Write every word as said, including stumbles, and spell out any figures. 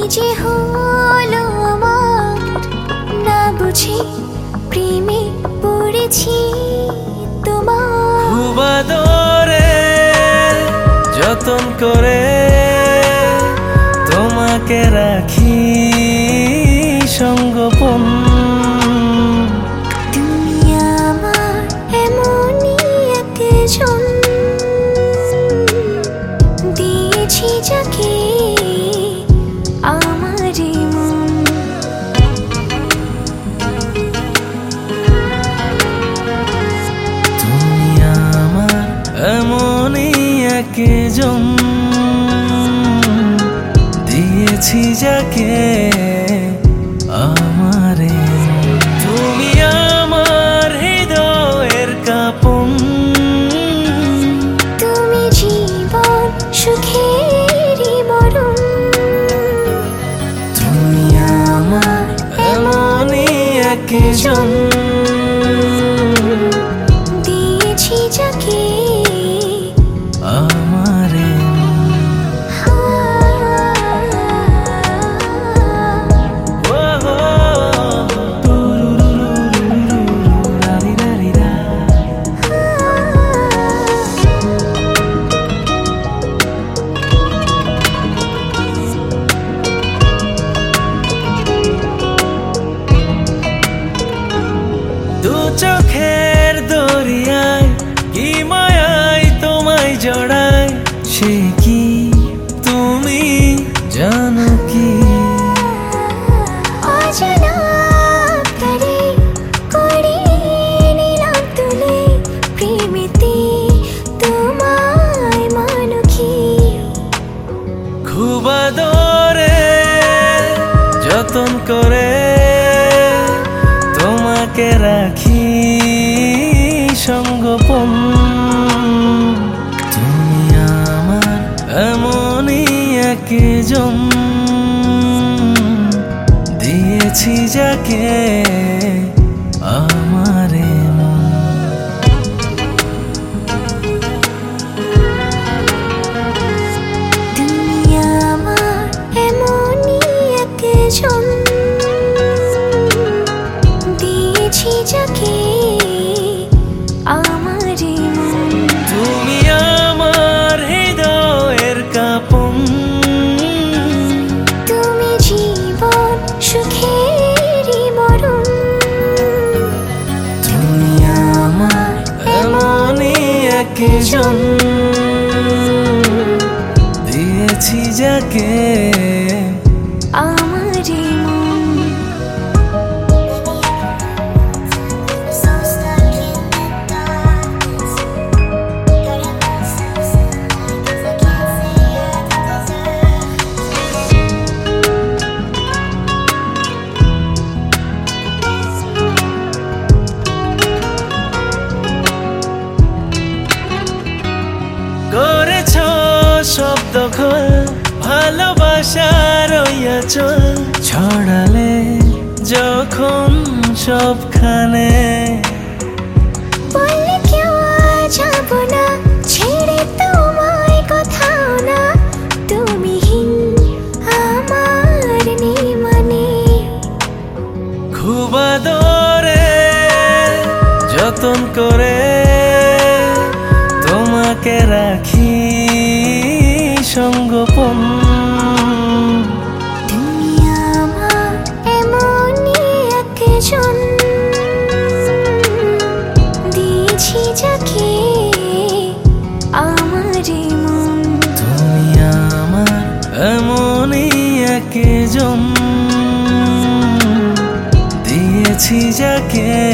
যে হলো আমার না বুঝে প্রেমে পড়েছি তোমার। খুব আদরে যতন করে তোমাকে রাখি সঙ্গোপন। তুমি আমার এমনই একজন, দিয়েছি যাকে আমার মন। তুমি আমার এমনই একজন, দিয়েছি যাকে আমারে। তুমি আমার হৃদয়ের কাপন, তুমি জীবন সুখেরই মরণ। তুমি আমার এমনই একজন, দিয়েছি যাকে আমারে। দু চোখের দরিয়ায় কি মায়ায় তোমায় জড়ায়, সে কি তুমি জানো কি? অজানা করে করে নিলাম তুলে প্রেমেতে তোমায় মানকি। খুব আদরে যতন করে তোমাকে রাখি সঙ্গোপন। তুমি আমার এমনই একজন, দিয়েছি যাকে আমারে মন। তুমি আমার এমনই একজন, দিয়েছি যাকে আমার মন। তুমি আমার হৃদয়ের কাপন, তুমি জীবন সুখেরই মরণ। তুমি আমার এমনই একজন, দিয়েছি যাকে আমার মন। করেছ সব দখল ভালোবাসার চল, ছড়ালে যখন সবখানে। বললে কেউ যাব না ছেড়ে তোমায় কোথাও না, তুমি হীন আমার নেই মানে। খুব আদরে যতন করে তোমাকে রাখি সঙ্গোপন। তুমি আমার এমনই একজন, দিয়েছি যাকে আমার মন। তুমি আমার এমনই একজন, দিয়েছি যাকে